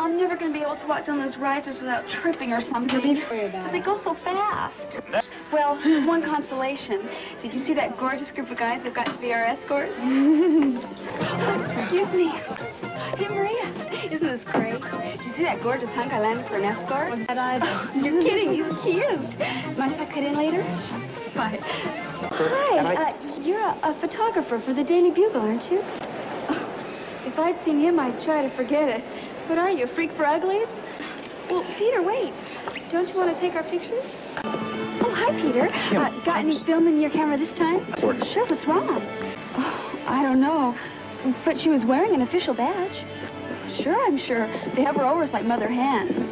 I'm never going to be able to walk down those risers without tripping or something. They go so fast. Well, there's one consolation. Did you see that gorgeous group of guys that got to be our escorts? Excuse me. Hey, Maria, isn't this great? Did you see that gorgeous hunk I landed for an escort? What's that I? You're kidding. He's cute. Mind if I cut in later? Bye. Hi. You're a photographer for the Daily Bugle, aren't you? If I'd seen him, I'd try to forget it. What are you, a freak for uglies? Well, Peter, wait. Don't you want to take our pictures? Oh, hi, Peter. Got any film in your camera this time? Sure, what's wrong? Oh, I don't know. But she was wearing an official badge. Sure, I'm sure. They have her over like mother hens.